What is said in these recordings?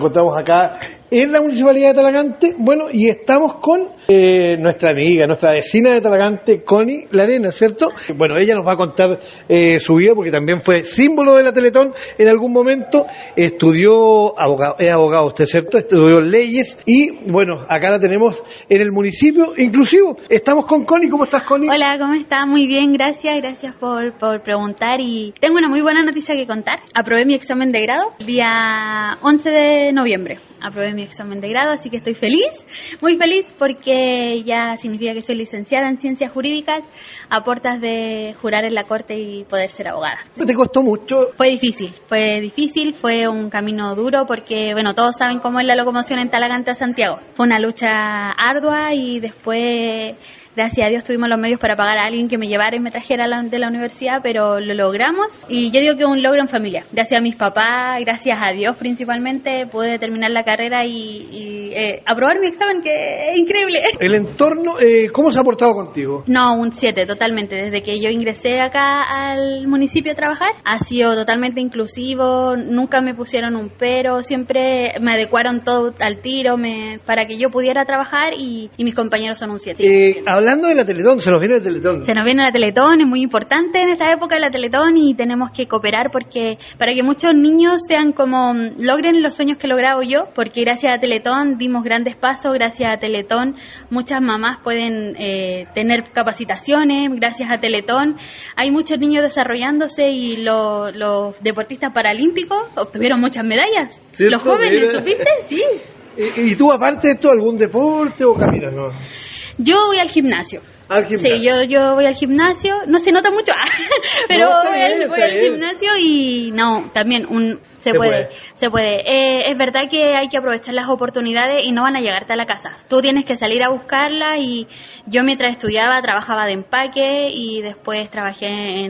encontramos acá en la Municipalidad de Talagante. Bueno, y estamos con nuestra amiga, nuestra vecina de Talagante, Connie Larena, ¿cierto? Bueno, ella nos va a contar su vida porque también fue símbolo de la Teletón en algún momento. Estudió abogado, es abogado usted, ¿cierto? Estudió leyes y bueno, acá la tenemos en el municipio inclusivo. Estamos con Connie. ¿Cómo estás, Connie? Hola, ¿cómo estás? Muy bien, gracias por preguntar y tengo una muy buena noticia que contar. Aprobé mi examen de grado el día 11 de noviembre. Aprobé mi examen de grado, así que estoy feliz, muy feliz porque ya significa que soy licenciada en Ciencias Jurídicas a puertas de jurar en la Corte y poder ser abogada. ¿Te costó mucho? Fue difícil, fue un camino duro porque, bueno, todos saben cómo es la locomoción en Talagante a Santiago. Fue una lucha ardua y después, gracias a Dios, tuvimos los medios para pagar a alguien que me llevara y me trajera de la universidad, pero lo logramos y yo digo que es un logro en familia. Gracias a mis papás, gracias a Dios principalmente, pude terminar la carrera y aprobar mi examen, que es increíble. El entorno, ¿cómo se ha portado contigo? No, un 7, totalmente. Desde que yo ingresé acá al municipio a trabajar, ha sido totalmente inclusivo, nunca me pusieron un pero, siempre me adecuaron todo al tiro para que yo pudiera trabajar y mis compañeros son un 7. Hablando de la Teletón, se nos viene la Teletón. Se nos viene la Teletón, es muy importante en esta época de la Teletón y tenemos que cooperar porque para que muchos niños logren los sueños que he logrado yo, porque gracias a Teletón dimos grandes pasos, gracias a Teletón muchas mamás pueden tener capacitaciones, gracias a Teletón hay muchos niños desarrollándose y los deportistas paralímpicos obtuvieron muchas medallas. ¿Cierto? Los jóvenes, ¿supiste? Sí. ¿Y tú aparte de esto algún deporte o caminas, no? Yo voy al gimnasio. ¿Al gimnasio? Sí, yo voy al gimnasio. No se nota mucho, pero no, voy al gimnasio y no, también se puede. Es verdad que hay que aprovechar las oportunidades y no van a llegarte a la casa. Tú tienes que salir a buscarlas y yo mientras estudiaba trabajaba de empaque y después trabajé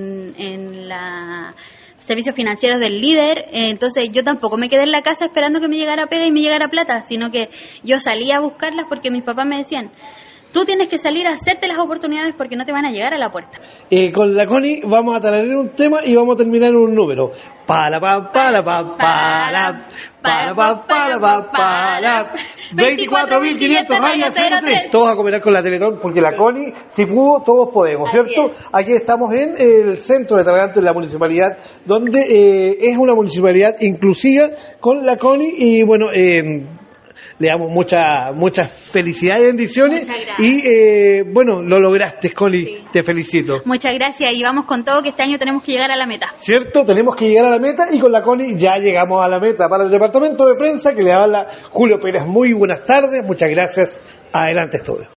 en la servicios financieros del líder, entonces yo tampoco me quedé en la casa esperando que me llegara pega y me llegara plata, sino que yo salía a buscarlas porque mis papás me decían: tú tienes que salir a hacerte las oportunidades porque no te van a llegar a la puerta. Con la Connie vamos a tararear un tema y vamos a terminar en un número. Para pa para pa para para pa para pa para 24.500 rayas 03. Todos a cooperar con la Teletón porque la Connie, si pudo, todos podemos, ¿cierto? Aquí estamos en el centro de Talagante, en la municipalidad, donde es una municipalidad inclusiva con la Connie y bueno, le damos muchas felicidades y bendiciones. Y bueno, lo lograste, Connie, sí. Te felicito. Muchas gracias y vamos con todo que este año tenemos que llegar a la meta. ¿Cierto? Tenemos que llegar a la meta y con la Connie ya llegamos a la meta. Para el departamento de prensa que le habla Julio Pérez, muy buenas tardes, muchas gracias. Adelante, estudio.